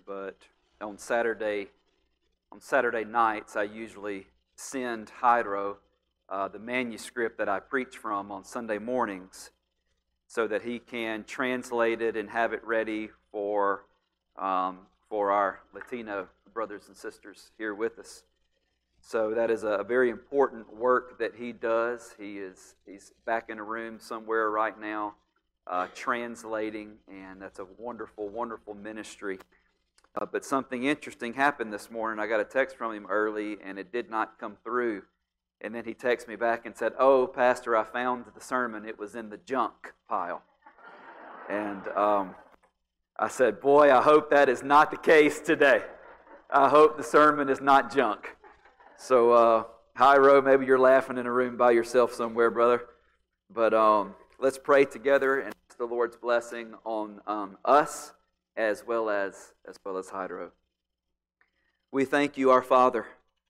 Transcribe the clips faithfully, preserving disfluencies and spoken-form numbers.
but on Saturday, on Saturday nights, I usually send Hydro uh, the manuscript that I preach from on Sunday mornings, so that he can translate it and have it ready for um, for our Latino brothers and sisters here with us. So that is a very important work that he does. He is he's back in a room somewhere right now, uh, translating, and that's a wonderful, wonderful ministry. Uh, but something interesting happened this morning. I got a text from him early, and it did not come through. And then he texted me back and said, "Oh, Pastor, I found the sermon. It was in the junk pile." And um, I said, "Boy, I hope that is not the case today. I hope the sermon is not junk." So, uh, Hyro, maybe you're laughing in a room by yourself somewhere, brother. But um, let's pray together and ask the Lord's blessing on um, us as well as as well as Hydro. We thank you, our Father.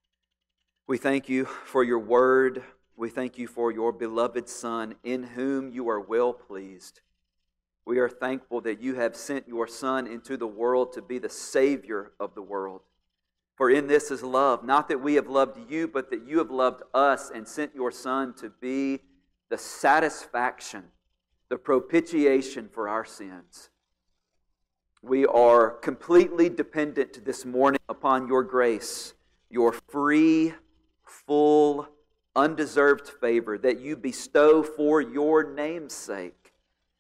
We thank you for your word. We thank you for your beloved Son, in whom you are well pleased. We are thankful that you have sent your Son into the world to be the Savior of the world. For in this is love, not that we have loved you, but that you have loved us and sent your Son to be the satisfaction, the propitiation for our sins. We are completely dependent this morning upon your grace, your free, full, undeserved favor that you bestow for your name's sake.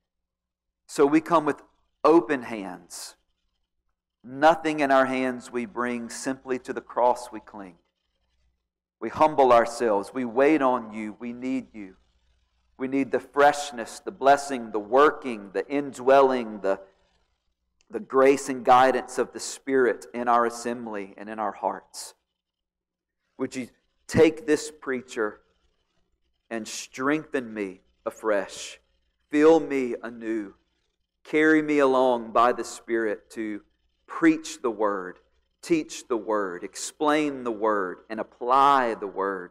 So we come with open hands. Nothing in our hands we bring, simply to the cross we cling. We humble ourselves. We wait on you. We need you. We need the freshness, the blessing, the working, the indwelling, the, the grace and guidance of the Spirit in our assembly and in our hearts. Would you take this preacher and strengthen me afresh? Fill me anew. Carry me along by the Spirit to preach the Word, teach the Word, explain the Word, and apply the Word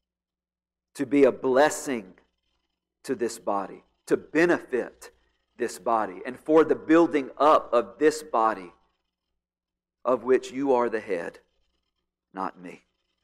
to be a blessing to this body, to benefit this body, and for the building up of this body of which you are the head, not me.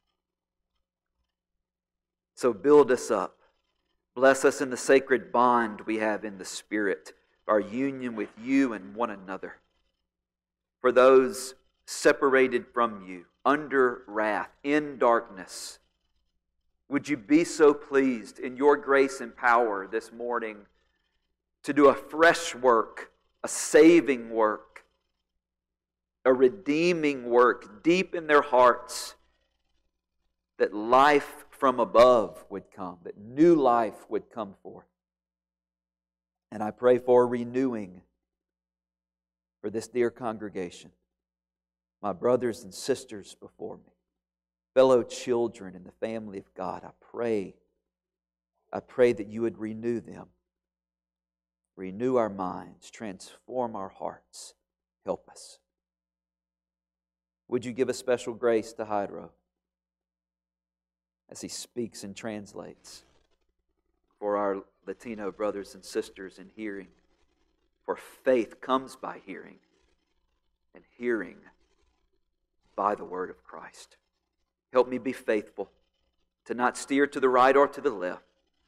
So build us up. Bless us in the sacred bond we have in the Spirit, our union with you and one another. For those separated from you, under wrath, in darkness, would you be so pleased in your grace and power this morning to do a fresh work, a saving work, a redeeming work deep in their hearts, that life from above would come, that new life would come forth. And I pray for renewing for this dear congregation, my brothers and sisters before me, fellow children in the family of God. I pray, I pray that you would renew them, renew our minds, transform our hearts. Help us. Would you give a special grace to Hydro as he speaks and translates for our Latino brothers and sisters in hearing? For faith comes by hearing, and hearing by the word of Christ. Help me be faithful, to not steer to the right or to the left,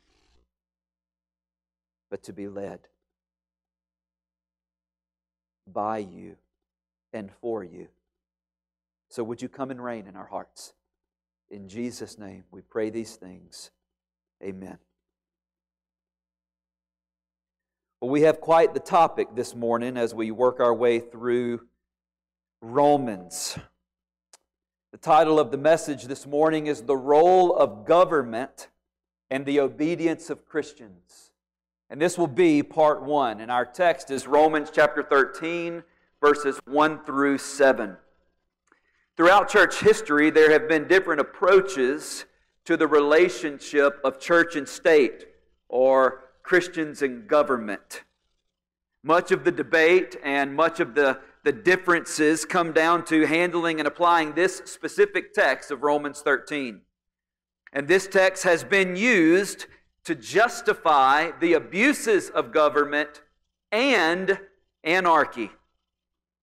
but to be led by you and for you. So would you come and reign in our hearts? In Jesus' name we pray these things. Amen. Well, we have quite the topic this morning as we work our way through Romans. The title of the message this morning is The Role of Government and the Obedience of Christians. And this will be part one. And our text is Romans chapter thirteen, verses one through seven. Throughout church history, there have been different approaches to the relationship of church and state, or Christians and government. Much of the debate and much of the, the differences come down to handling and applying this specific text of Romans thirteen. And this text has been used to justify the abuses of government and anarchy.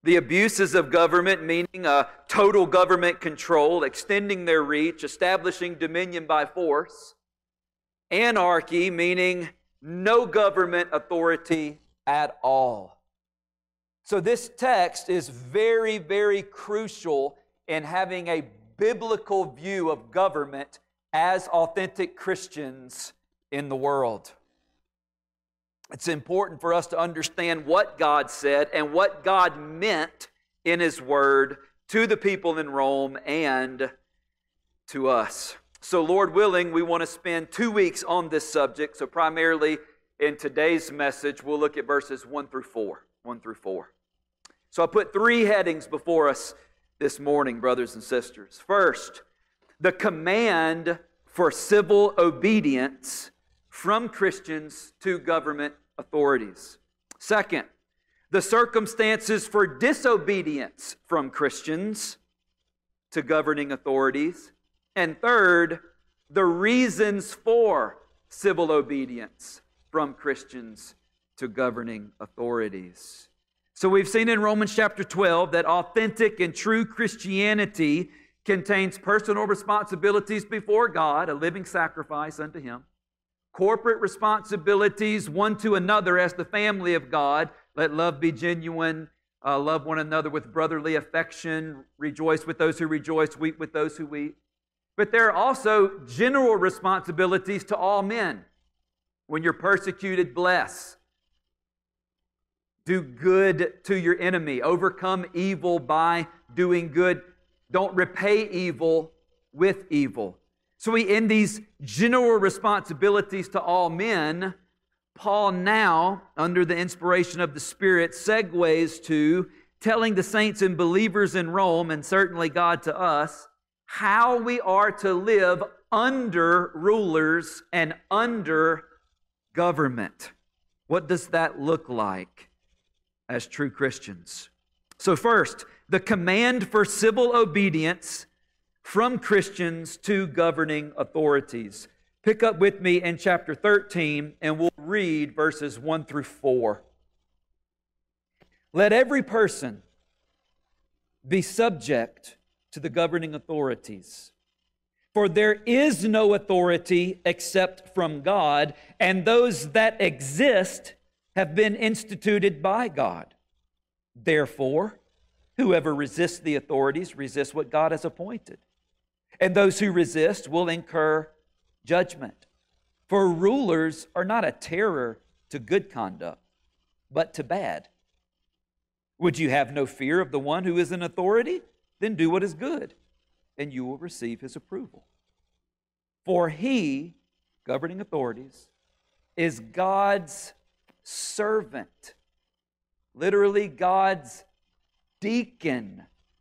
The abuses of government, meaning uh, total government control, extending their reach, establishing dominion by force. Anarchy, meaning no government authority at all. So this text is very, very crucial in having a biblical view of government as authentic Christians in the world. It's important for us to understand what God said and what God meant in His Word to the people in Rome and to us. So, Lord willing, we want to spend two weeks on this subject. So primarily in today's message, we'll look at verses one through four. one through four. So I put three headings before us this morning, brothers and sisters. First, the command for civil obedience from Christians to government authorities. Second, the circumstances for disobedience from Christians to governing authorities. And third, the reasons for civil obedience from Christians to governing authorities. So we've seen in Romans chapter twelve that authentic and true Christianity contains personal responsibilities before God, a living sacrifice unto Him. Corporate responsibilities one to another as the family of God. Let love be genuine. Uh, love one another with brotherly affection. Rejoice with those who rejoice. Weep with those who weep. But there are also general responsibilities to all men. When you're persecuted, bless. Do good to your enemy. Overcome evil by doing good. Don't repay evil with evil. So we, in these general responsibilities to all men, Paul now, under the inspiration of the Spirit, segues to telling the saints and believers in Rome, and certainly God to us, how we are to live under rulers and under government. What does that look like as true Christians? So first, the command for civil obedience from Christians to governing authorities. Pick up with me in chapter thirteen and we'll read verses one through four. Let every person be subject to the governing authorities. For there is no authority except from God, and those that exist have been instituted by God. Therefore, whoever resists the authorities resists what God has appointed. And those who resist will incur judgment. For rulers are not a terror to good conduct, but to bad. Would you have no fear of the one who is in authority? Then do what is good, and you will receive his approval. For he, governing authorities, is God's servant. Literally, God's deacon.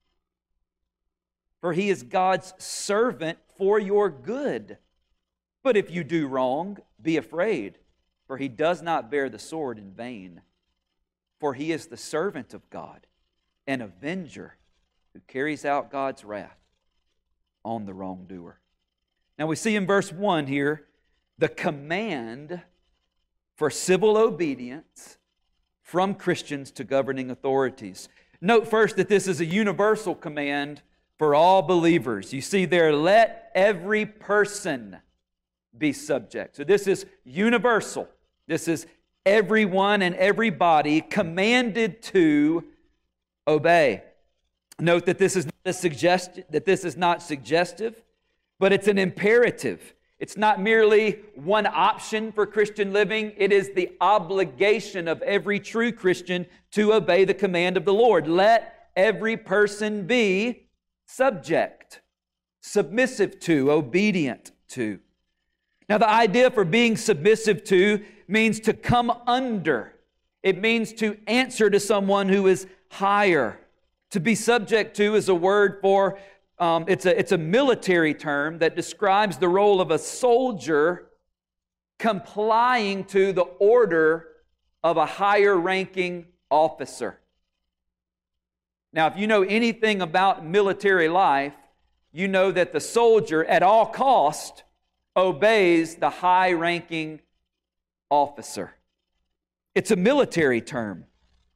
For he is God's servant for your good. But if you do wrong, be afraid, for he does not bear the sword in vain. For he is the servant of God, an avenger who carries out God's wrath on the wrongdoer. Now we see in verse one here the command for civil obedience from Christians to governing authorities. Note first that this is a universal command for all believers. You see there, let every person be subject. So this is universal. This is everyone and everybody commanded to obey. Note that this is not a suggest that this is not suggestive, but it's an imperative. It's not merely one option for Christian living. It is the obligation of every true Christian to obey the command of the Lord. Let every person be subject, submissive to, obedient to. Now, the idea for being submissive to means to come under. It means to answer to someone who is higher. To be subject to is a word for, um, it's a, it's a military term that describes the role of a soldier complying to the order of a higher ranking officer. Now, if you know anything about military life, you know that the soldier at all cost obeys the high-ranking officer. It's a military term.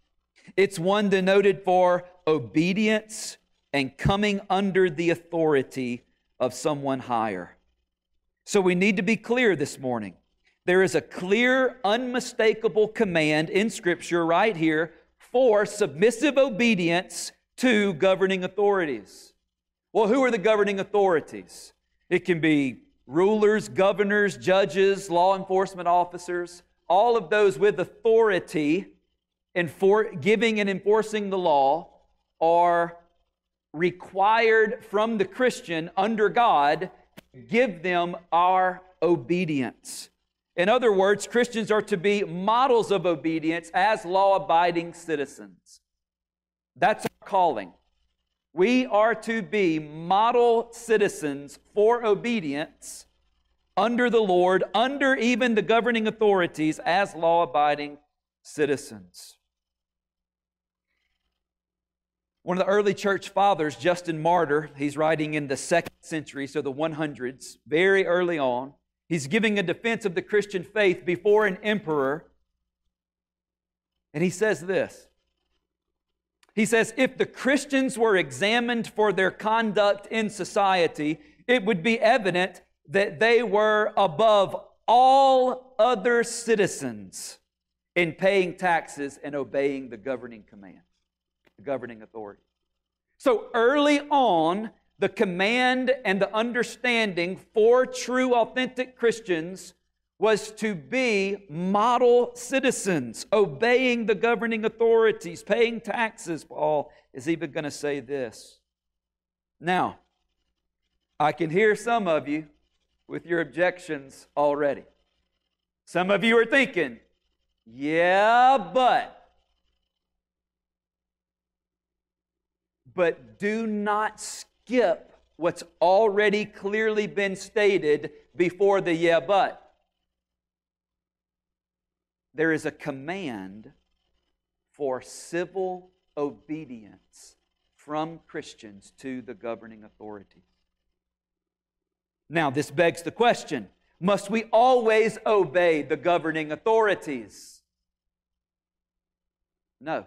It's one denoted for obedience and coming under the authority of someone higher. So we need to be clear this morning. There is a clear, unmistakable command in Scripture right here for submissive obedience to governing authorities. Well, who are the governing authorities? It can be rulers, governors, judges, law enforcement officers, all of those with authority in for giving and enforcing the law are required from the Christian under God to give them our obedience. In other words, Christians are to be models of obedience as law-abiding citizens. That's our calling. We are to be model citizens for obedience under the Lord, under even the governing authorities as law-abiding citizens. One of the early church fathers, Justin Martyr, he's writing in the second century, so the hundreds, very early on. He's giving a defense of the Christian faith before an emperor. And he says this. He says, if the Christians were examined for their conduct in society, it would be evident that they were above all other citizens in paying taxes and obeying the governing command, the governing authority. So early on, the command and the understanding for true, authentic Christians was to be model citizens, obeying the governing authorities, paying taxes. Paul is even going to say this. Now, I can hear some of you with your objections already. Some of you are thinking, yeah, but. But do not skip what's already clearly been stated before the yeah, but. There is a command for civil obedience from Christians to the governing authorities. Now, this begs the question, must we always obey the governing authorities? No.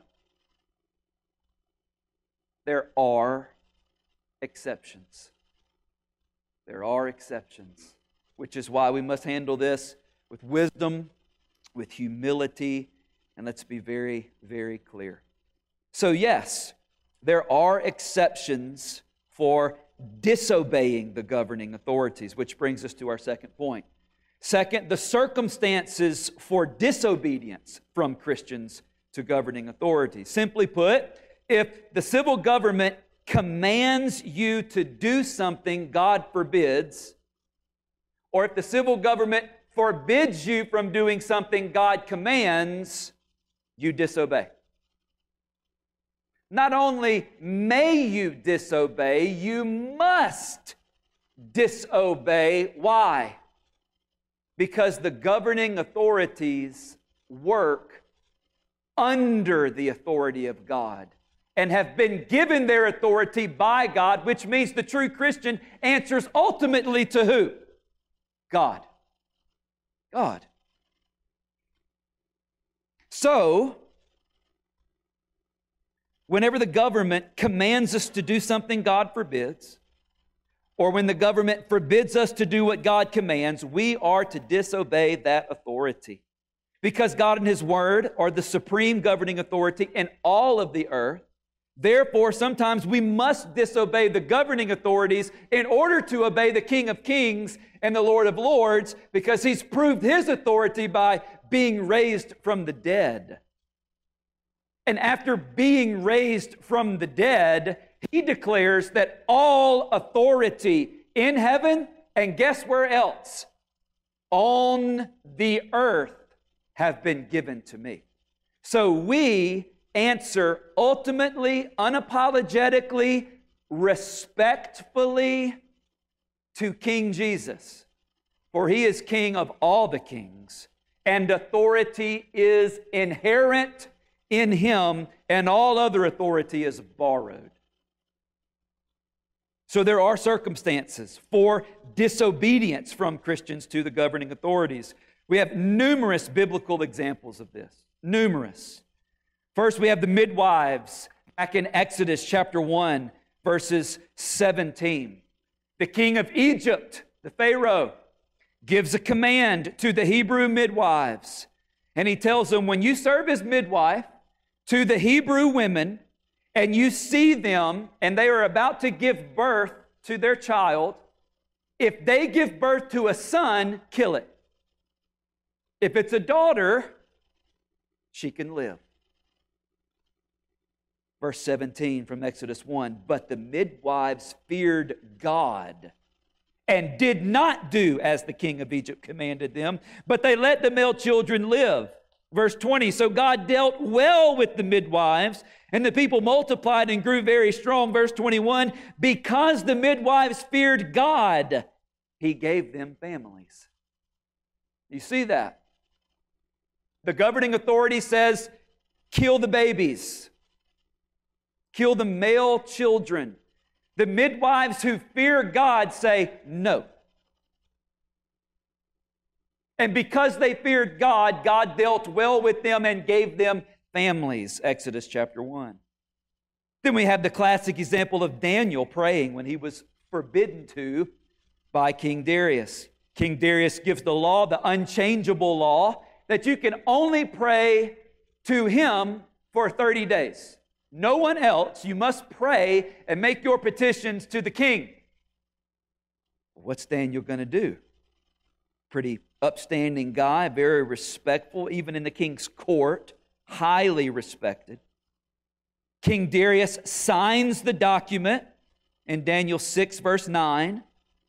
There are exceptions. There are exceptions, which is why we must handle this with wisdom, with humility, and let's be very, very clear. So yes, there are exceptions for disobeying the governing authorities, which brings us to our second point. Second, the circumstances for disobedience from Christians to governing authorities. Simply put, if the civil government commands you to do something God forbids, or if the civil government forbids you from doing something God commands, you disobey. Not only may you disobey, you must disobey. Why? Because the governing authorities work under the authority of God and have been given their authority by God, which means the true Christian answers ultimately to who? God. God. So, whenever the government commands us to do something God forbids, or when the government forbids us to do what God commands, we are to disobey that authority. Because God and His Word are the supreme governing authority in all of the earth. Therefore, sometimes we must disobey the governing authorities in order to obey the King of Kings and the Lord of Lords, because He's proved His authority by being raised from the dead. And after being raised from the dead, He declares that all authority in heaven, and guess where else? On the earth have been given to me. So we answer ultimately, unapologetically, respectfully to King Jesus. For He is King of all the kings, and authority is inherent in Him, and all other authority is borrowed. So there are circumstances for disobedience from Christians to the governing authorities. We have numerous biblical examples of this. Numerous. First, we have the midwives back in Exodus chapter one, verses seventeen. The king of Egypt, the Pharaoh, gives a command to the Hebrew midwives. And he tells them, when you serve as midwife to the Hebrew women, and you see them, and they are about to give birth to their child, if they give birth to a son, kill it. If it's a daughter, she can live. Verse seventeen from Exodus one, but the midwives feared God and did not do as the king of Egypt commanded them, but they let the male children live. Verse twenty, so God dealt well with the midwives, and the people multiplied and grew very strong. Verse twenty-one, because the midwives feared God, He gave them families. You see that? The governing authority says, kill the babies. Kill the male children. The midwives who fear God say no. And because they feared God, God dealt well with them and gave them families. Exodus chapter one. Then we have the classic example of Daniel praying when he was forbidden to by King Darius. King Darius gives the law, the unchangeable law, that you can only pray to him for thirty days. No one else. You must pray and make your petitions to the king. What's Daniel going to do? Pretty upstanding guy, very respectful, even in the king's court, highly respected. King Darius signs the document in Daniel six, verse nine.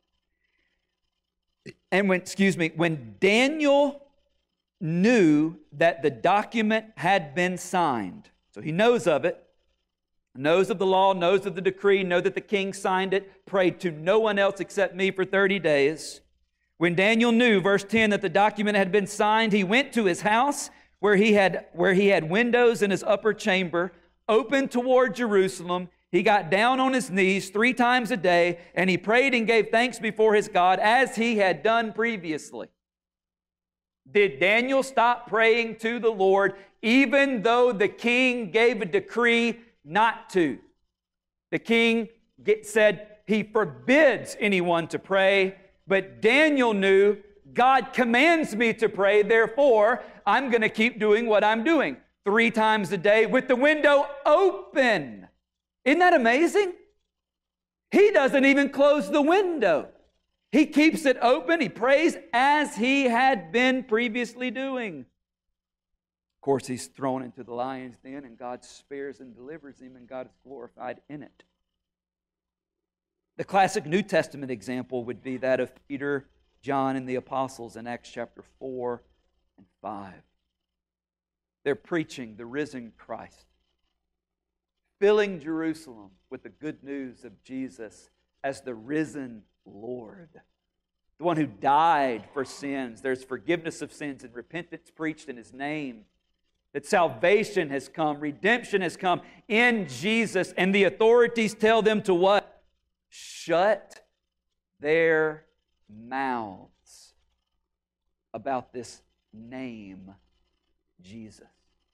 And when, excuse me, when Daniel knew that the document had been signed, so he knows of it, knows of the law, knows of the decree, know that the king signed it, prayed to no one else except me for thirty days. When Daniel knew, verse ten, that the document had been signed, he went to his house where he had, where he had windows in his upper chamber, open toward Jerusalem. He got down on his knees three times a day, and he prayed and gave thanks before his God as he had done previously. Did Daniel stop praying to the Lord even though the king gave a decree not to? The king said he forbids anyone to pray, but Daniel knew God commands me to pray, therefore I'm going to keep doing what I'm doing three times a day with the window open. Isn't that amazing? He doesn't even close the window. He keeps it open. He prays as he had been previously doing. Of course, he's thrown into the lion's den, and God spares and delivers him, and God is glorified in it. The classic New Testament example would be that of Peter, John, and the apostles in Acts chapter four and five. They're preaching the risen Christ, filling Jerusalem with the good news of Jesus as the risen Lord, the one who died for sins. There's forgiveness of sins and repentance preached in His name. That salvation has come, redemption has come in Jesus, and the authorities tell them to what? Shut their mouths about this name, Jesus.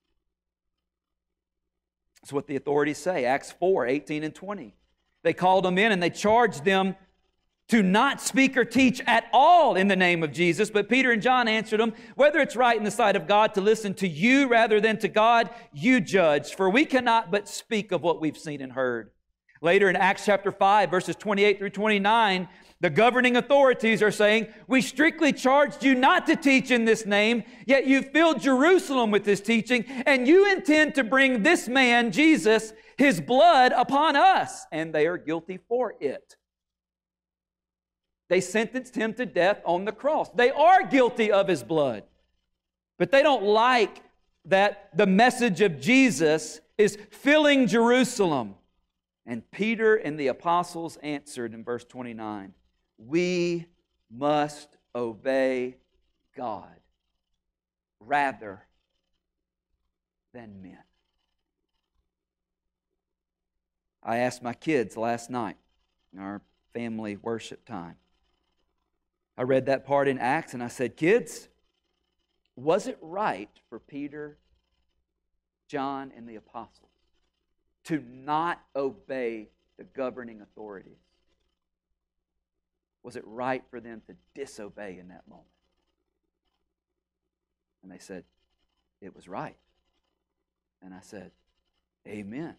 That's what the authorities say. Acts four, eighteen and twenty. They called them in and they charged them to not speak or teach at all in the name of Jesus. But Peter and John answered them, whether it's right in the sight of God to listen to you rather than to God, you judge. For we cannot but speak of what we've seen and heard. Later in Acts chapter five, verses twenty-eight through twenty-nine, the governing authorities are saying, we strictly charged you not to teach in this name, yet you filled Jerusalem with this teaching, and you intend to bring this man, Jesus, his blood upon us. And they are guilty for it. They sentenced him to death on the cross. They are guilty of his blood. But they don't like that the message of Jesus is filling Jerusalem. And Peter and the apostles answered in verse twenty-nine, we must obey God rather than men. I asked my kids last night in our family worship time. I read that part in Acts and I said, kids, was it right for Peter John and the apostles to not obey the governing authorities? Was it right for them to disobey in that moment? And they said, it was right. And I said, amen.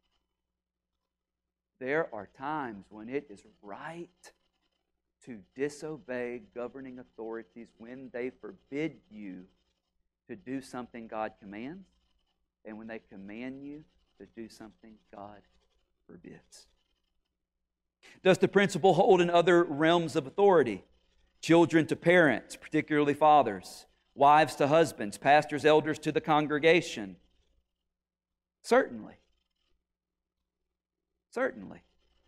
There are times when it is right to disobey governing authorities when they forbid you to do something God commands, and when they command you to do something God forbids. Does the principle hold in other realms of authority? Children to parents, particularly fathers, wives to husbands, pastors, elders to the congregation. Certainly. Certainly.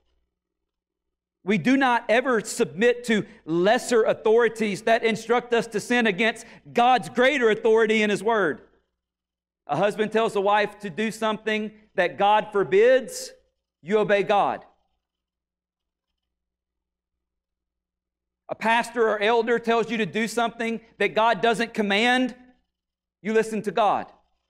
We do not ever submit to lesser authorities that instruct us to sin against God's greater authority in His Word. A husband tells a wife to do something that God forbids, you obey God. A pastor or elder tells you to do something that God doesn't command, you listen to God.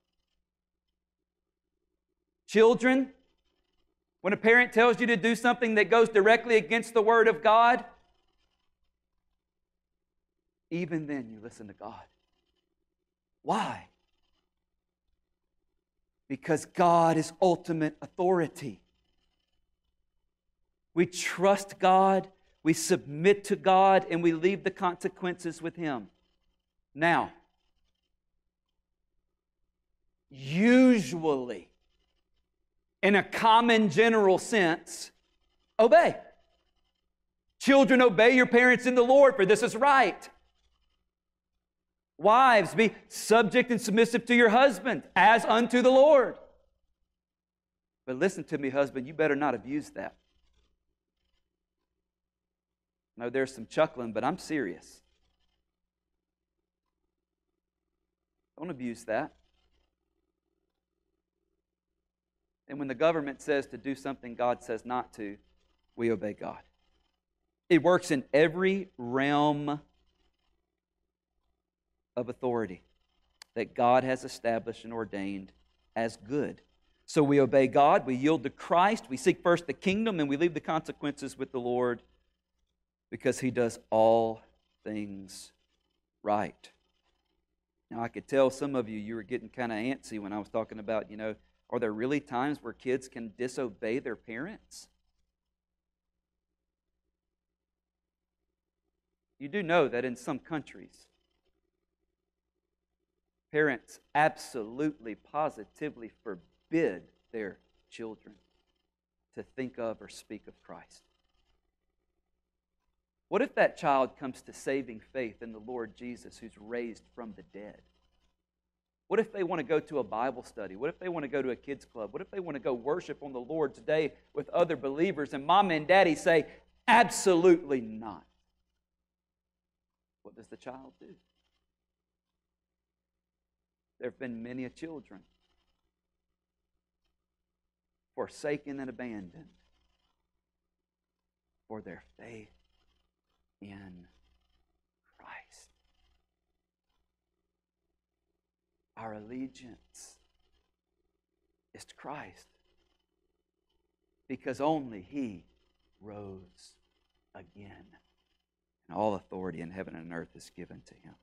Children, when a parent tells you to do something that goes directly against the Word of God, even then you listen to God. Why? Because God is ultimate authority. We trust God, we submit to God, and we leave the consequences with Him. Now, usually, in a common general sense, obey. Children, obey your parents in the Lord, for this is right. Wives, be subject and submissive to your husband, as unto the Lord. But listen to me, husband, you better not abuse that. I know there's some chuckling, but I'm serious. Don't abuse that. And when the government says to do something God says not to, we obey God. It works in every realm of authority that God has established and ordained as good. So we obey God, we yield to Christ, we seek first the kingdom, and we leave the consequences with the Lord because He does all things right. Now, I could tell some of you, you were getting kind of antsy when I was talking about, you know, are there really times where kids can disobey their parents? You do know that in some countries, parents absolutely, positively forbid their children to think of or speak of Christ. What if that child comes to saving faith in the Lord Jesus who's raised from the dead? What if they want to go to a Bible study? What if they want to go to a kids club? What if they want to go worship on the Lord today with other believers and mom and daddy say, absolutely not? What does the child do? There have been many a children forsaken and abandoned for their faith in Christ. Our allegiance is to Christ because only He rose again. And all authority in heaven and earth is given to Him.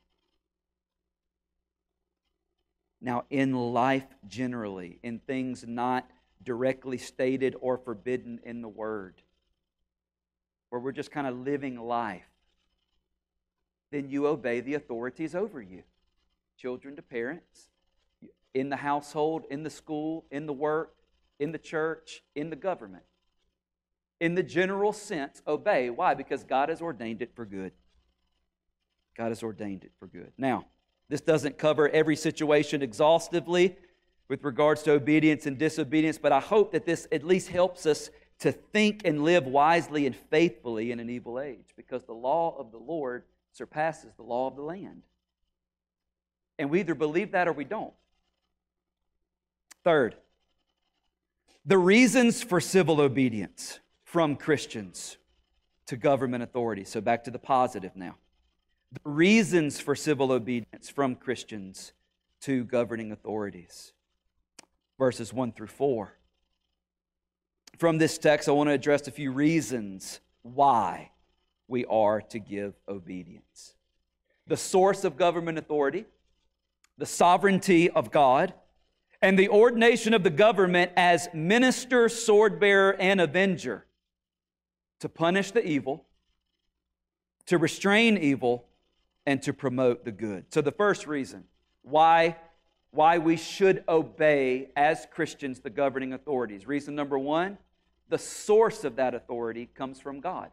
Now, in life generally, in things not directly stated or forbidden in the Word, where we're just kind of living life, then you obey the authorities over you. Children to parents, in the household, in the school, in the work, in the church, in the government. In the general sense, obey. Why? Because God has ordained it for good. God has ordained it for good. Now, this doesn't cover every situation exhaustively with regards to obedience and disobedience, but I hope that this at least helps us to think and live wisely and faithfully in an evil age, because the law of the Lord surpasses the law of the land. And we either believe that or we don't. Third, the reasons for civil obedience from Christians to government authorities. So back to the positive now. The reasons for civil obedience from Christians to governing authorities. verses one through four. From this text, I want to address a few reasons why we are to give obedience. The source of government authority, the sovereignty of God, and the ordination of the government as minister, sword-bearer, and avenger to punish the evil, to restrain evil, and to promote the good. So the first reason why, why we should obey as Christians the governing authorities. Reason number one, the source of that authority comes from God.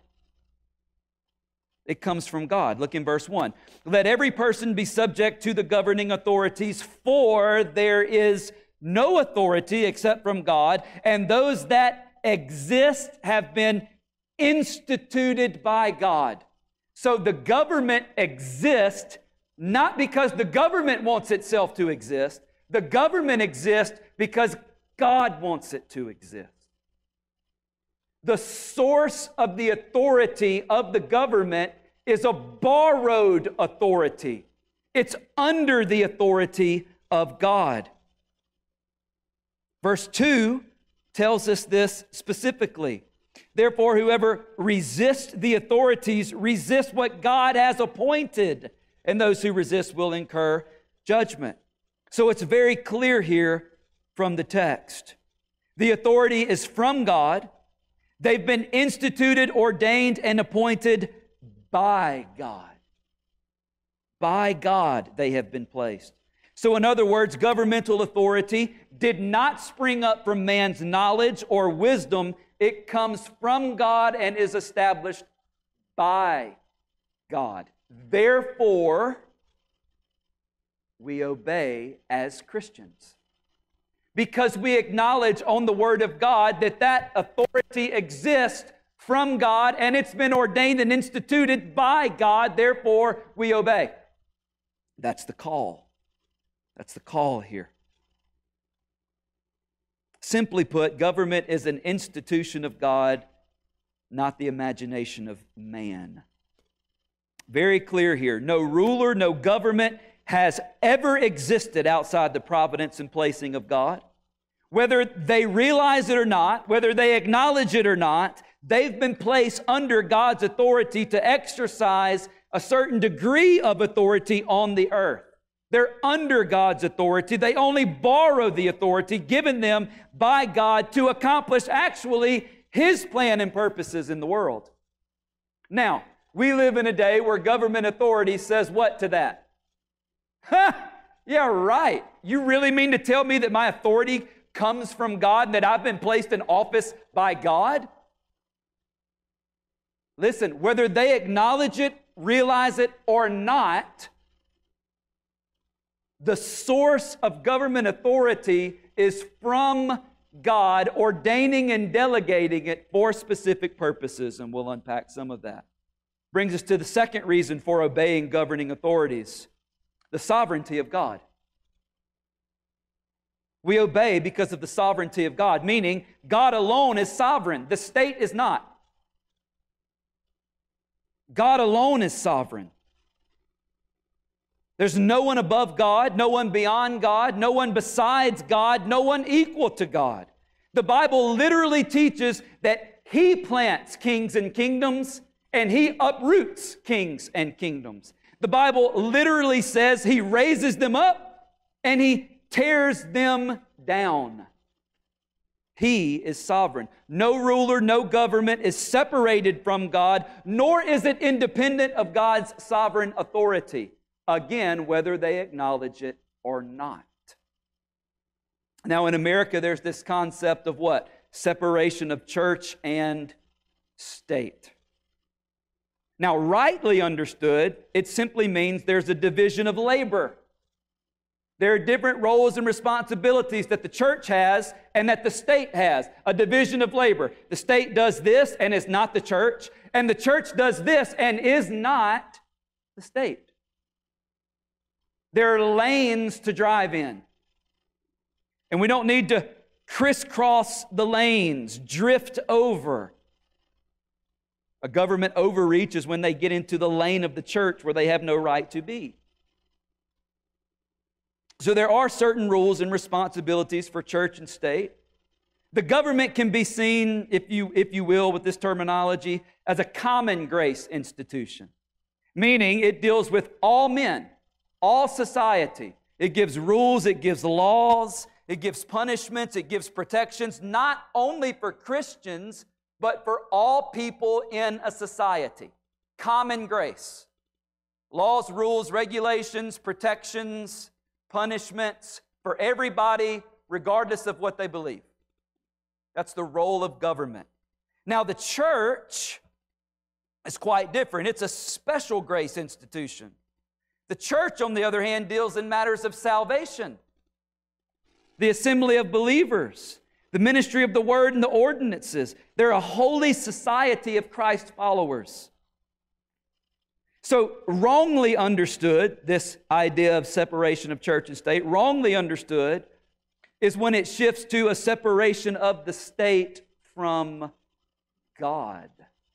It comes from God. Look in verse one. Let every person be subject to the governing authorities, for there is no authority except from God, and those that exist have been instituted by God. So the government exists not because the government wants itself to exist. The government exists because God wants it to exist. The source of the authority of the government is a borrowed authority. It's under the authority of God. Verse two tells us this specifically. Therefore, whoever resists the authorities resists what God has appointed, and those who resist will incur judgment. So it's very clear here from the text. The authority is from God. They've been instituted, ordained, and appointed by God. By God they have been placed. So in other words, governmental authority did not spring up from man's knowledge or wisdom. It comes from God and is established by God. Therefore, we obey as Christians. Because we acknowledge on the Word of God that that authority exists from God and it's been ordained and instituted by God. Therefore, we obey. That's the call. That's the call here. Simply put, government is an institution of God, not the imagination of man. Very clear here. No ruler, no government has ever existed outside the providence and placing of God. Whether they realize it or not, whether they acknowledge it or not, they've been placed under God's authority to exercise a certain degree of authority on the earth. They're under God's authority. They only borrow the authority given them by God to accomplish actually His plan and purposes in the world. Now, we live in a day where government authority says what to that? Huh, yeah, right. You really mean to tell me that my authority comes from God and that I've been placed in office by God? Listen, whether they acknowledge it, realize it, or not, the source of government authority is from God, ordaining and delegating it for specific purposes, and we'll unpack some of that. Brings us to the second reason for obeying governing authorities, the sovereignty of God. We obey because of the sovereignty of God, meaning God alone is sovereign. The state is not. God alone is sovereign. There's no one above God, no one beyond God, no one besides God, no one equal to God. The Bible literally teaches that He plants kings and kingdoms and He uproots kings and kingdoms. The Bible literally says He raises them up and He tears them down. He is sovereign. No ruler, no government is separated from God, nor is it independent of God's sovereign authority. Again, whether they acknowledge it or not. Now, in America, there's this concept of what? Separation of church and state. Now, rightly understood, it simply means there's a division of labor. There are different roles and responsibilities that the church has and that the state has. A division of labor. The state does this and is not the church, and the church does this and is not the state. There are lanes to drive in. And we don't need to crisscross the lanes, drift over. A government overreach is when they get into the lane of the church where they have no right to be. So there are certain rules and responsibilities for church and state. The government can be seen, if you, if you will, with this terminology, as a common grace institution, meaning it deals with all men, all society. It gives rules, it gives laws, it gives punishments, it gives protections, not only for Christians, but for all people in a society. Common grace. Laws, rules, regulations, protections, punishments for everybody, regardless of what they believe. That's the role of government. Now, the church is quite different. It's a special grace institution. The church, on the other hand, deals in matters of salvation. The assembly of believers, the ministry of the word and the ordinances. They're a holy society of Christ followers. So, wrongly understood, this idea of separation of church and state, wrongly understood, is when it shifts to a separation of the state from God.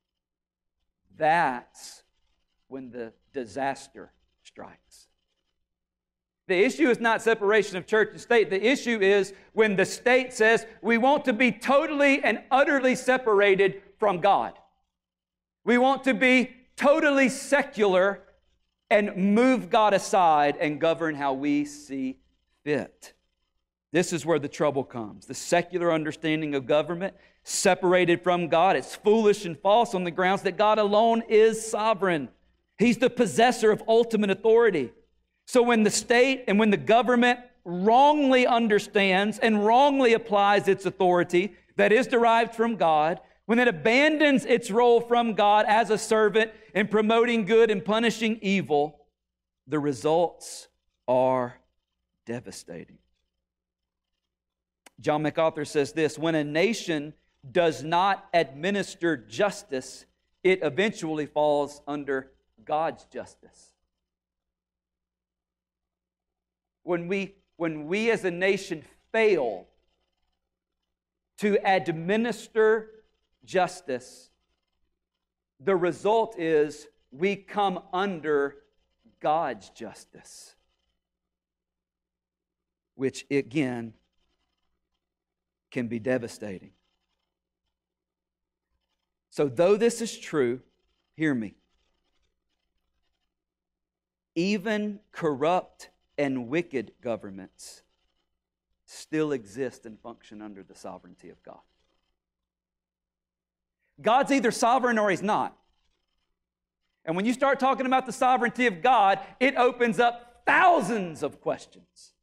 That's when the disaster strikes. The issue is not separation of church and state. The issue is when the state says we want to be totally and utterly separated from God. We want to be totally secular and move God aside and govern how we see fit. This is where the trouble comes. The secular understanding of government, separated from God, it's foolish and false on the grounds that God alone is sovereign. He's the possessor of ultimate authority. So when the state and when the government wrongly understands and wrongly applies its authority that is derived from God, when it abandons its role from God as a servant in promoting good and punishing evil, the results are devastating. John MacArthur says this: when a nation does not administer justice, it eventually falls under God's justice. When we, when we as a nation fail to administer justice, the result is we come under God's justice, which again can be devastating. So though this is true, hear me, even corrupt and wicked governments still exist and function under the sovereignty of God. God's either sovereign or He's not. And when you start talking about the sovereignty of God, it opens up thousands of questions.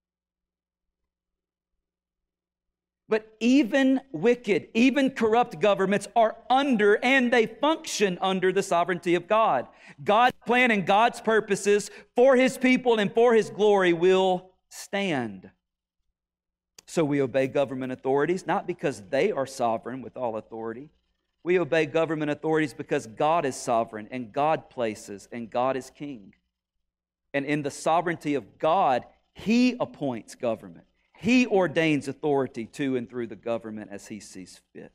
But even wicked, even corrupt governments are under and they function under the sovereignty of God. God's plan and God's purposes for His people and for His glory will stand. So we obey government authorities, not because they are sovereign with all authority. We obey government authorities because God is sovereign and God places and God is king. And in the sovereignty of God, He appoints government. He ordains authority to and through the government as He sees fit.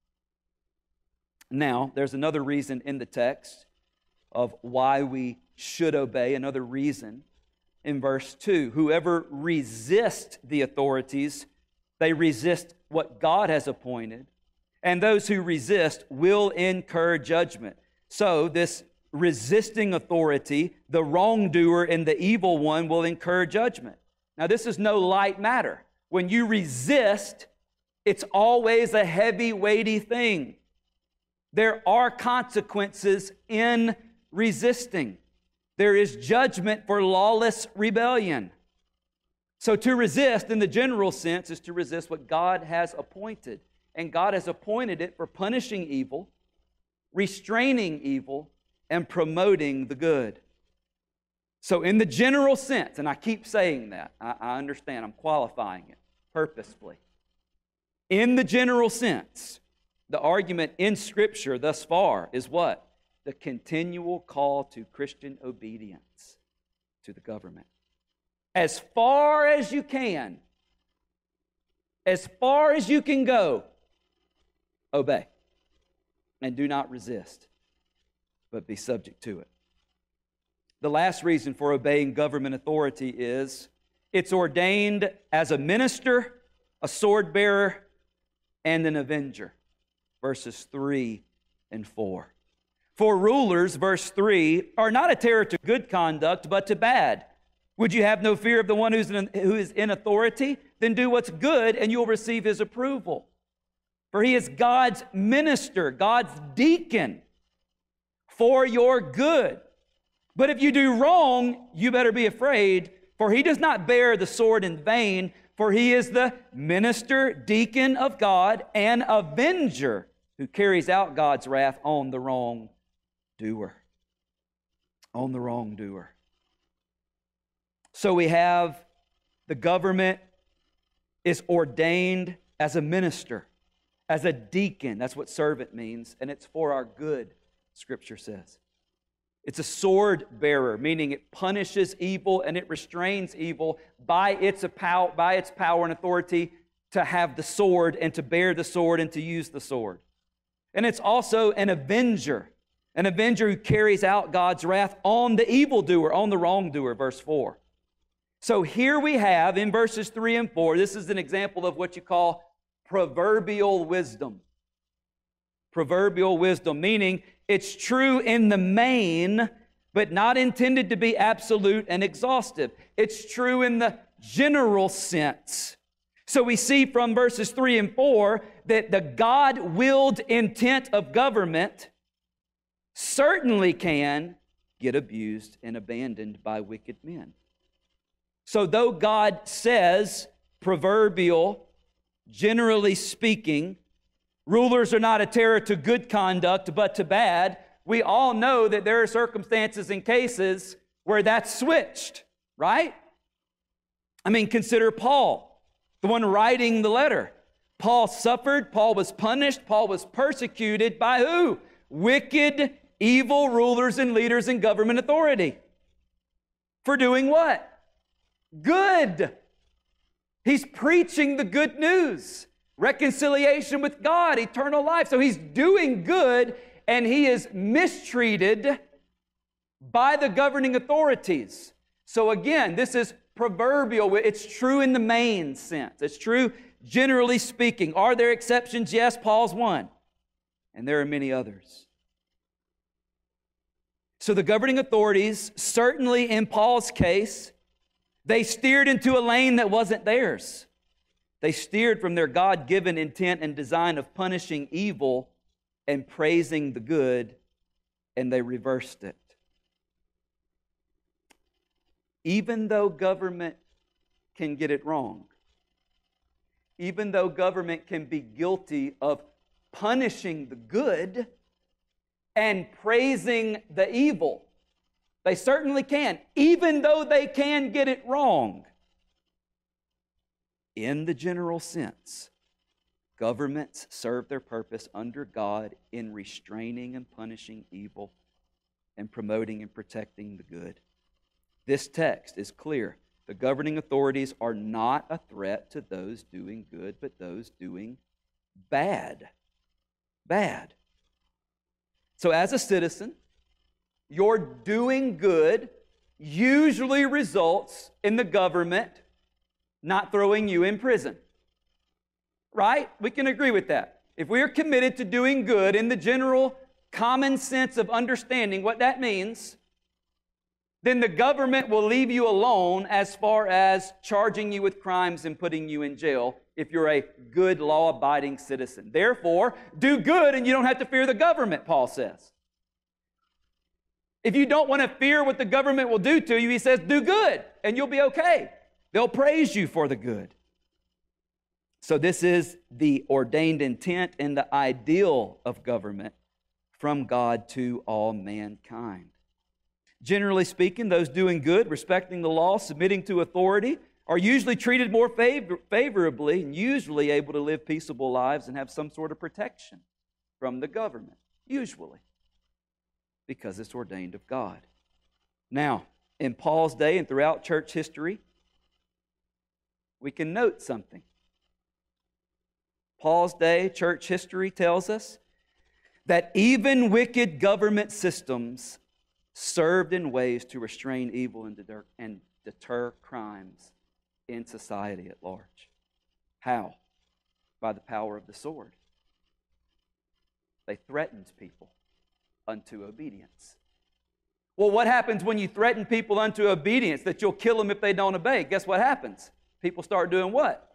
Now, there's another reason in the text of why we should obey, another reason in verse two. Whoever resists the authorities, they resist what God has appointed, and those who resist will incur judgment. So, this resisting authority, the wrongdoer and the evil one will incur judgment. Now, this is no light matter. When you resist, it's always a heavy, weighty thing. There are consequences in resisting. There is judgment for lawless rebellion. So to resist, in the general sense, is to resist what God has appointed. And God has appointed it for punishing evil, restraining evil, and promoting the good. So in the general sense, and I keep saying that, I, I understand, I'm qualifying it purposefully. In the general sense, the argument in Scripture thus far is what? The continual call to Christian obedience to the government. As far as you can, as far as you can go, obey. And do not resist, but be subject to it. The last reason for obeying government authority is It's ordained as a minister, a sword bearer, and an avenger. Verses three and four. For rulers, verse three, are not a terror to good conduct, but to bad. Would you have no fear of the one who's in, who is in authority? Then do what's good, and you'll receive his approval. For he is God's minister, God's deacon, for your good. But if you do wrong, you better be afraid, for he does not bear the sword in vain, for he is the minister, deacon of God, and avenger who carries out God's wrath on the wrongdoer. On the wrongdoer. So we have the government is ordained as a minister, as a deacon. That's what servant means, and it's for our good, Scripture says. It's a sword bearer, meaning it punishes evil and it restrains evil by its, pow- by its power and authority to have the sword and to bear the sword and to use the sword. And it's also an avenger, an avenger who carries out God's wrath on the evildoer, on the wrongdoer, verse four. So here we have in verses three and four, this is an example of what you call proverbial wisdom. Proverbial wisdom, meaning it's true in the main, but not intended to be absolute and exhaustive. It's true in the general sense. So we see from verses three and four that the God-willed intent of government certainly can get abused and abandoned by wicked men. So though God says, proverbial, generally speaking, rulers are not a terror to good conduct, but to bad, we all know that there are circumstances and cases where that's switched, right? I mean, consider Paul, the one writing the letter. Paul suffered, Paul was punished, Paul was persecuted by who? Wicked, evil rulers and leaders in government authority. For doing what? Good. He's preaching the good news. Reconciliation with God, eternal life. So he's doing good, and he is mistreated by the governing authorities. So again, this is proverbial. It's true in the main sense. It's true generally speaking. Are there exceptions? Yes, Paul's one. And there are many others. So the governing authorities, certainly in Paul's case, they steered into a lane that wasn't theirs. They steered from their God-given intent and design of punishing evil and praising the good, and they reversed it. Even though government can get it wrong, even though government can be guilty of punishing the good and praising the evil, they certainly can, even though they can get it wrong. In the general sense, governments serve their purpose under God in restraining and punishing evil and promoting and protecting the good. This text is clear. The governing authorities are not a threat to those doing good, but those doing bad. Bad. So as a citizen, your doing good usually results in the government not throwing you in prison. Right? We can agree with that. If we are committed to doing good in the general common sense of understanding what that means, then the government will leave you alone as far as charging you with crimes and putting you in jail if you're a good law-abiding citizen. Therefore, do good and you don't have to fear the government, Paul says. If you don't want to fear what the government will do to you, he says, do good and you'll be okay. They'll praise you for the good. So this is the ordained intent and the ideal of government from God to all mankind. Generally speaking, those doing good, respecting the law, submitting to authority, are usually treated more favor- favorably and usually able to live peaceable lives and have some sort of protection from the government. Usually. Because it's ordained of God. Now, in Paul's day and throughout church history, we can note something. Paul's day, church history tells us that even wicked government systems served in ways to restrain evil and deter, and deter crimes in society at large. How? By the power of the sword. They threatened people unto obedience. Well, what happens when you threaten people unto obedience? That you'll kill them if they don't obey. Guess what happens? People start doing what?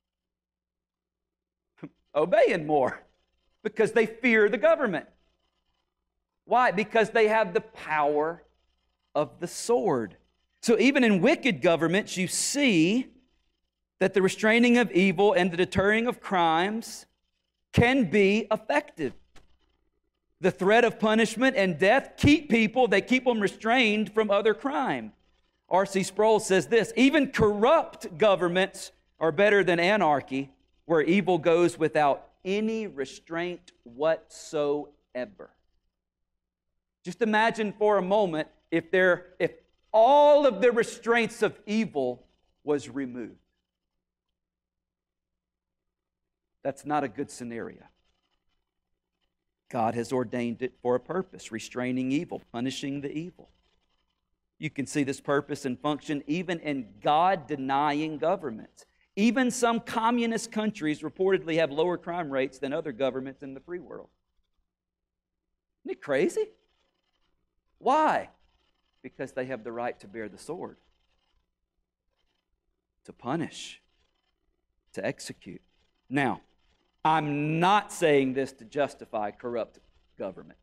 Obeying more. Because they fear the government. Why? Because they have the power of the sword. So even in wicked governments, you see that the restraining of evil and the deterring of crimes can be effective. The threat of punishment and death keep people, they keep them restrained from other crime. R C Sproul says this, even corrupt governments are better than anarchy, where evil goes without any restraint whatsoever. Just imagine for a moment if there, if all of the restraints of evil was removed. That's not a good scenario. God has ordained it for a purpose, restraining evil, punishing the evil. You can see this purpose and function even in God-denying governments. Even some communist countries reportedly have lower crime rates than other governments in the free world. Isn't it crazy? Why? Because they have the right to bear the sword, to punish, to execute. Now, I'm not saying this to justify corrupt government.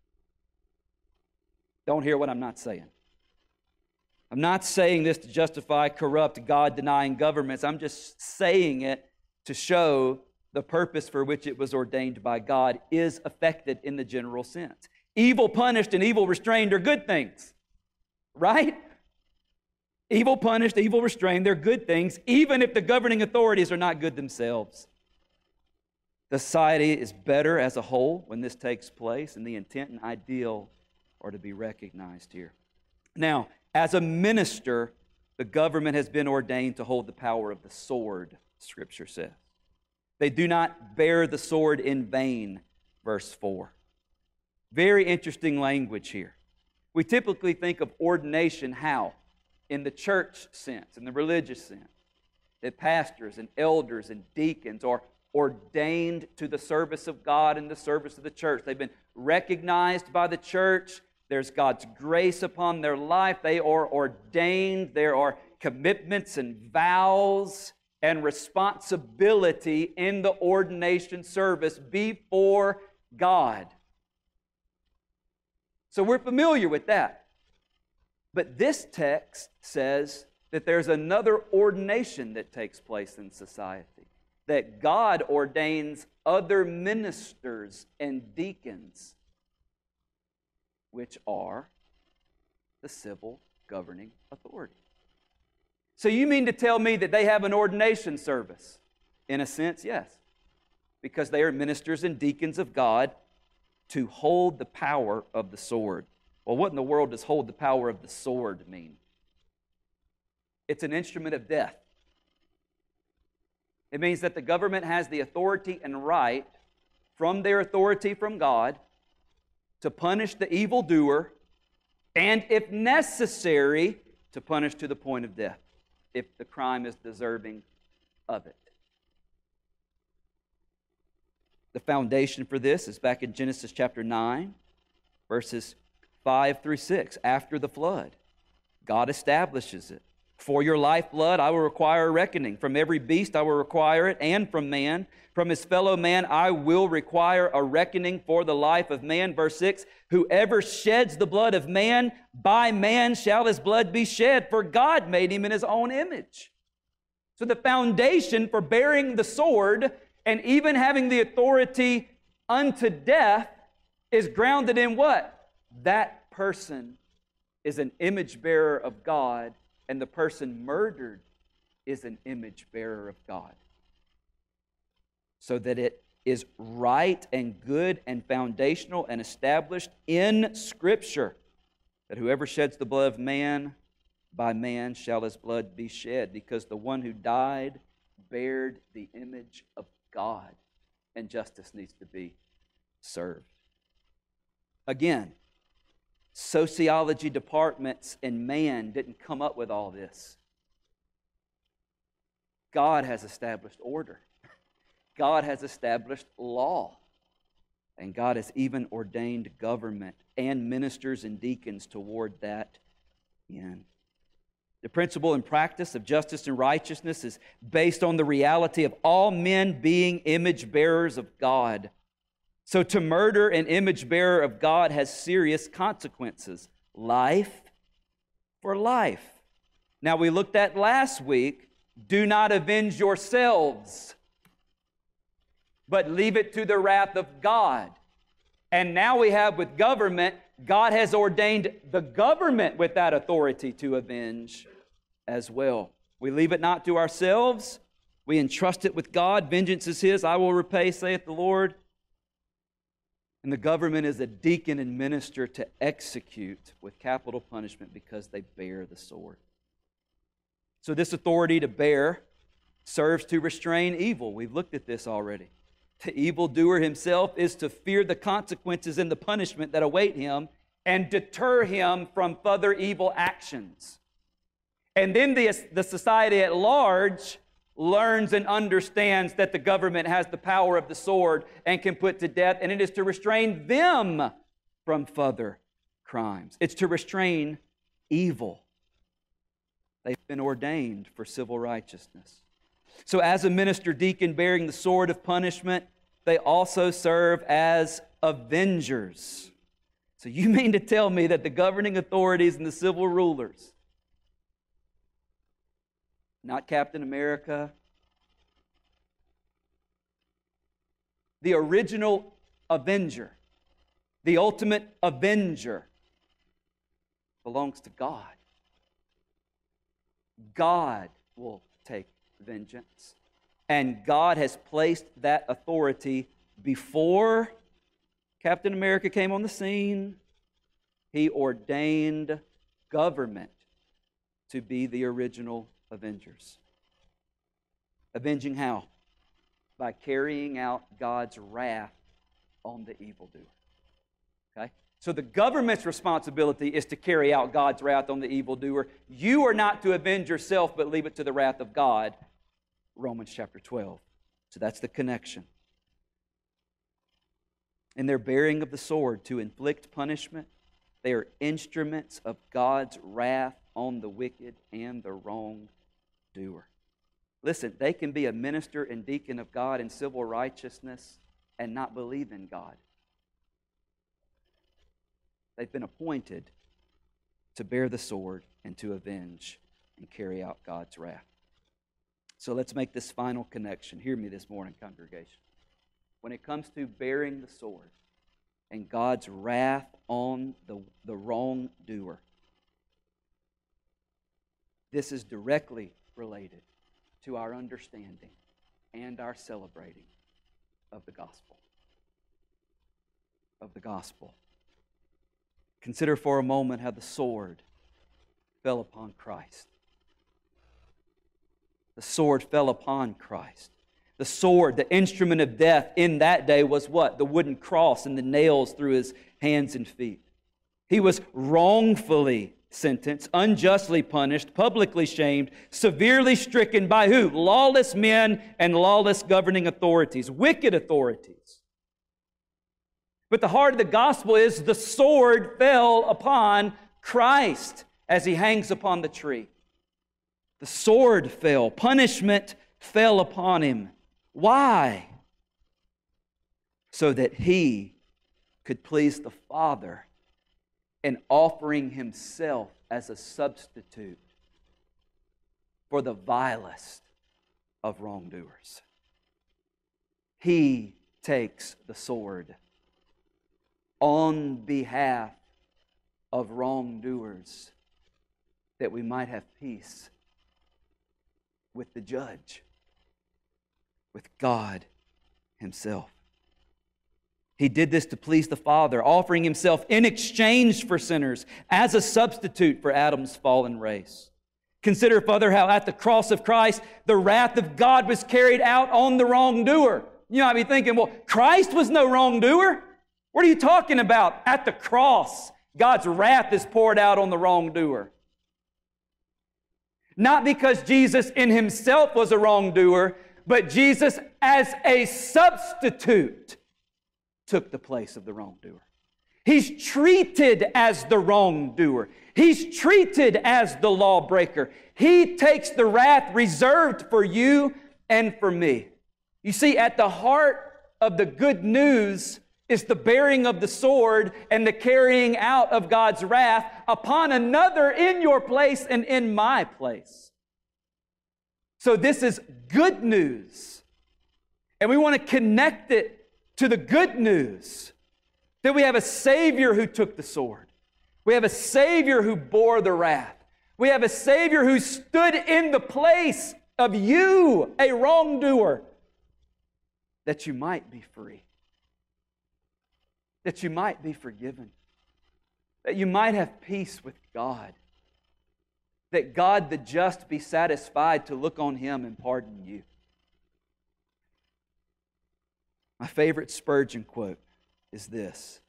Don't hear what I'm not saying. I'm not saying this to justify corrupt, God-denying governments. I'm just saying it to show the purpose for which it was ordained by God is affected in the general sense. Evil punished and evil restrained are good things, right? Evil punished, evil restrained, they're good things, even if the governing authorities are not good themselves. The society is better as a whole when this takes place, and the intent and ideal are to be recognized here. Now, as a minister, the government has been ordained to hold the power of the sword, Scripture says. They do not bear the sword in vain, verse four. Very interesting language here. We typically think of ordination how? In the church sense, in the religious sense. That pastors and elders and deacons are ordained to the service of God and the service of the church. They've been recognized by the church. There's God's grace upon their life. They are ordained. There are commitments and vows and responsibility in the ordination service before God. So we're familiar with that. But this text says that there's another ordination that takes place in society. That God ordains other ministers and deacons, which are the civil governing authority. So you mean to tell me that they have an ordination service? In a sense, yes. Because they are ministers and deacons of God to hold the power of the sword. Well, what in the world does hold the power of the sword mean? It's an instrument of death. It means that the government has the authority and right from their authority from God to punish the evildoer and, if necessary, to punish to the point of death if the crime is deserving of it. The foundation for this is back in Genesis chapter nine, verses five through six. After the flood, God establishes it. For your lifeblood I will require a reckoning. From every beast I will require it, and from man. From his fellow man I will require a reckoning for the life of man. Verse six, whoever sheds the blood of man, by man shall his blood be shed, for God made him in his own image. So the foundation for bearing the sword and even having the authority unto death is grounded in what? That person is an image bearer of God, and the person murdered is an image bearer of God. So that it is right and good and foundational and established in Scripture that whoever sheds the blood of man, by man shall his blood be shed, because the one who died bared the image of God, and justice needs to be served. Again, sociology departments and man didn't come up with all this. God has established order. God has established law. And God has even ordained government and ministers and deacons toward that end. The principle and practice of justice and righteousness is based on the reality of all men being image bearers of God. So to murder an image bearer of God has serious consequences. Life for life. Now we looked at last week, do not avenge yourselves, but leave it to the wrath of God. And now we have with government, God has ordained the government with that authority to avenge as well. We leave it not to ourselves. We entrust it with God. Vengeance is His. I will repay, saith the Lord. And the government is a deacon and minister to execute with capital punishment because they bear the sword. So this authority to bear serves to restrain evil. We've looked at this already. The evildoer himself is to fear the consequences and the punishment that await him and deter him from further evil actions. And then the, the society at large learns and understands that the government has the power of the sword and can put to death, and it is to restrain them from further crimes. It's to restrain evil. They've been ordained for civil righteousness. So as a minister deacon bearing the sword of punishment, they also serve as avengers. So you mean to tell me that the governing authorities and the civil rulers, not Captain America, the original avenger, the ultimate avenger, belongs to God. God will take vengeance. And God has placed that authority before Captain America came on the scene. He ordained government to be the original avengers. Avenging how? By carrying out God's wrath on the evildoer. Okay? So the government's responsibility is to carry out God's wrath on the evildoer. You are not to avenge yourself, but leave it to the wrath of God. Romans chapter twelve. So that's the connection. In their bearing of the sword to inflict punishment, they are instruments of God's wrath on the wicked and the wrongdoer. Listen, they can be a minister and deacon of God in civil righteousness and not believe in God. They've been appointed to bear the sword and to avenge and carry out God's wrath. So let's make this final connection. Hear me this morning, congregation. When it comes to bearing the sword and God's wrath on the, the wrongdoer, this is directly related to our understanding and our celebrating of the gospel. Of the gospel. Consider for a moment how the sword fell upon Christ. The sword fell upon Christ. The sword, the instrument of death in that day was what? The wooden cross and the nails through His hands and feet. He was wrongfully sentenced, unjustly punished, publicly shamed, severely stricken by who? Lawless men and lawless governing authorities, wicked authorities. But the heart of the gospel is the sword fell upon Christ as He hangs upon the tree. The sword fell. Punishment fell upon Him. Why? So that He could please the Father in offering Himself as a substitute for the vilest of wrongdoers. He takes the sword on behalf of wrongdoers that we might have peace with the judge, with God Himself. He did this to please the Father, offering Himself in exchange for sinners as a substitute for Adam's fallen race. Consider further how at the cross of Christ, the wrath of God was carried out on the wrongdoer. You might be thinking, well, Christ was no wrongdoer. What are you talking about? At the cross, God's wrath is poured out on the wrongdoer. Not because Jesus in himself was a wrongdoer, but Jesus as a substitute took the place of the wrongdoer. He's treated as the wrongdoer. He's treated as the lawbreaker. He takes the wrath reserved for you and for me. You see, at the heart of the good news is the bearing of the sword and the carrying out of God's wrath upon another in your place and in my place. So this is good news. And we want to connect it to the good news that we have a Savior who took the sword. We have a Savior who bore the wrath. We have a Savior who stood in the place of you, a wrongdoer, that you might be free, that you might be forgiven, that you might have peace with God, that God the just be satisfied to look on Him and pardon you. My favorite Spurgeon quote is this: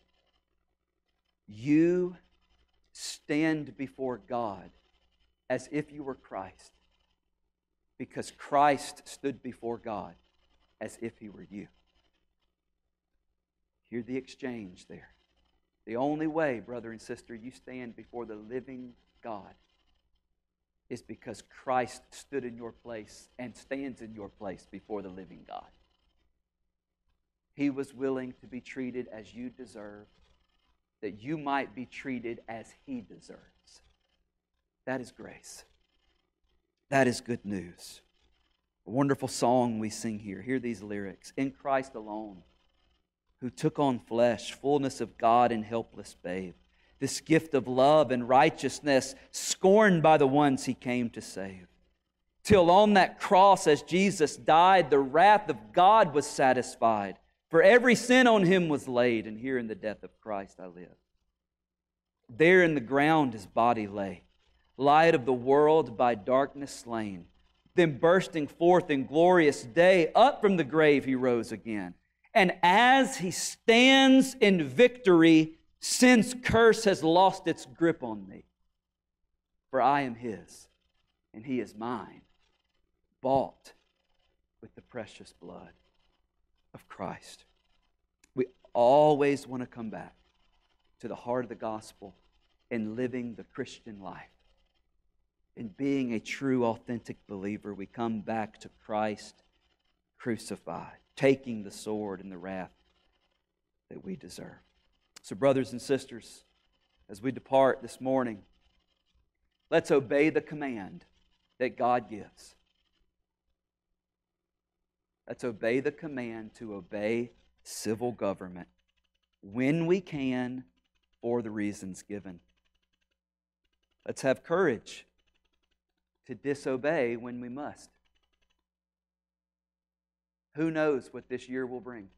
you stand before God as if you were Christ, because Christ stood before God as if He were you. Hear the exchange there. The only way, brother and sister, you stand before the living God is because Christ stood in your place and stands in your place before the living God. He was willing to be treated as you deserve, that you might be treated as He deserves. That is grace. That is good news. A wonderful song we sing here. Hear these lyrics. In Christ alone, who took on flesh, fullness of God and helpless babe, this gift of love and righteousness, scorned by the ones He came to save. Till on that cross, as Jesus died, the wrath of God was satisfied. For every sin on Him was laid, and here in the death of Christ I live. There in the ground His body lay, light of the world by darkness slain. Then bursting forth in glorious day, up from the grave He rose again. And as He stands in victory, sin's curse has lost its grip on me. For I am His, and He is mine, bought with the precious blood of Christ. We always want to come back to the heart of the gospel in living the Christian life. In being a true, authentic believer, we come back to Christ crucified, taking the sword and the wrath that we deserve. So, brothers and sisters, as we depart this morning, let's obey the command that God gives. Let's obey the command to obey civil government when we can for the reasons given. Let's have courage to disobey when we must. Who knows what this year will bring?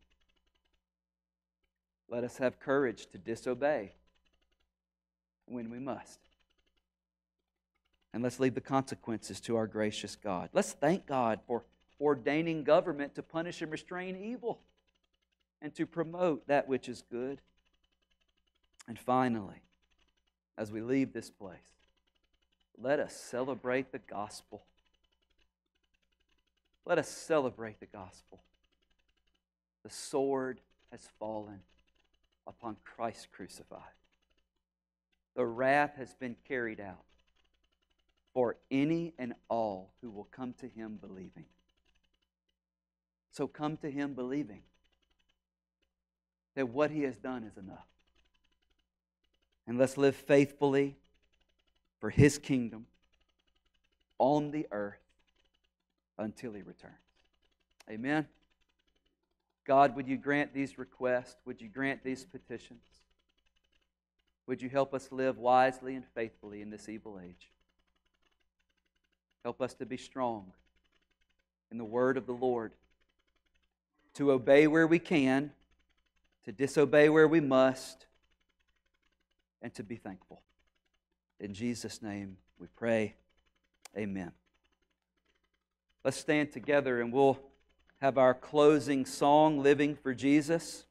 Let us have courage to disobey when we must. And let's leave the consequences to our gracious God. Let's thank God for ordaining government to punish and restrain evil and to promote that which is good. And finally, as we leave this place, let us celebrate the gospel. Let us celebrate the gospel. The sword has fallen upon Christ crucified. The wrath has been carried out for any and all who will come to Him believing. So come to Him believing that what He has done is enough. And let's live faithfully for His kingdom on the earth until He returns. Amen. God, would You grant these requests? Would You grant these petitions? Would You help us live wisely and faithfully in this evil age? Help us to be strong in the word of the Lord, to obey where we can, to disobey where we must, and to be thankful. In Jesus' name we pray. Amen. Let's stand together and we'll have our closing song, Living for Jesus.